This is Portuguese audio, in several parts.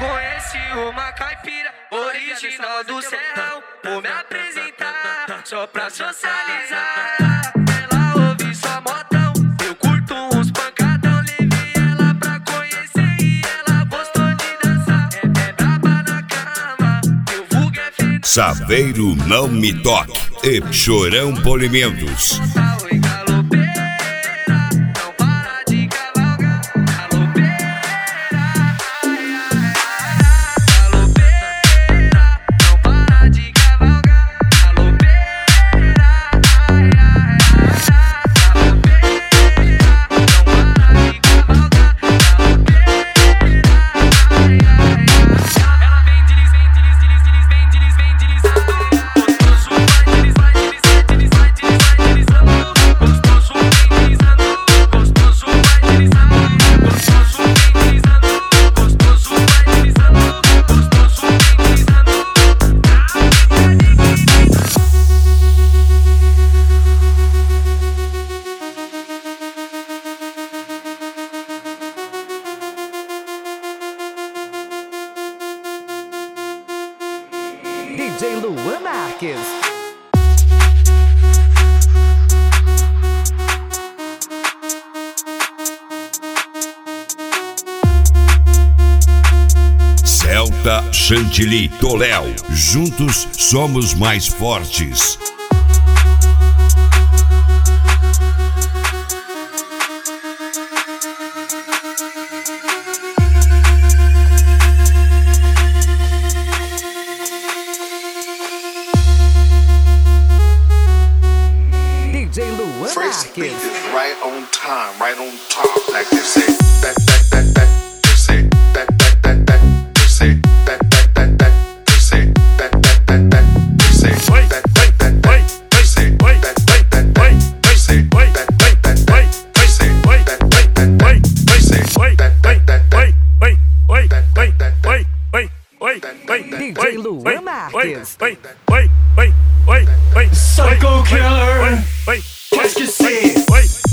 Conheci uma caipira original do serrão. Vou me apresentar só pra socializar. Ela ouve só modão, eu curto uns pancadão. Levei ela pra conhecer e ela gostou de dançar. É braba na cama, meu vulgo é feito. Saveiro Não Me Toque e Chorão Polimentos. DJ Luan Marques. Celta, Chantilly, Toléu. Juntos somos mais fortes. DJ Luan First beat Marques. is right on time, right on top, like they say. That, they say. That, they say. That, they say. That, they say. That, they say. That, they say. DJ Luan Marques. Psycho Killer, qu'est-ce que c'est?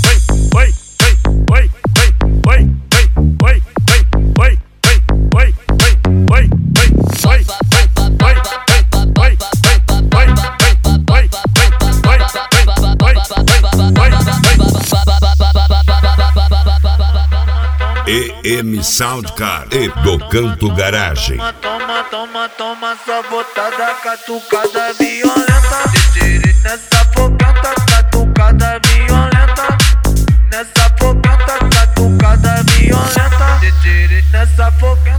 EM Soundcar e do Canto Garagem. Toma, só botada, catucada violenta. Nessa fogueta, catucada violenta. Nessa fogueta, catucada violenta. Nessa fogueta.